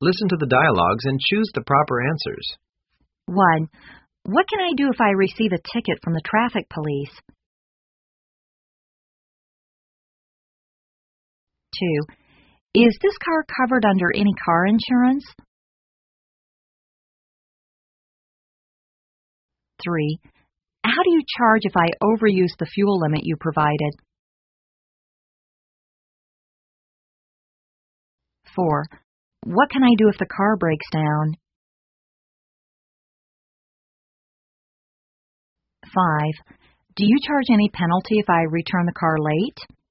Listen to the dialogues and choose the proper answers. 1. What can I do if I receive a ticket from the traffic police? 2. Is this car covered under any car insurance? 3. How do you charge if I overuse the fuel limit you provided? 4. What can I do if the car breaks down? 5. Do you charge any penalty if I return the car late?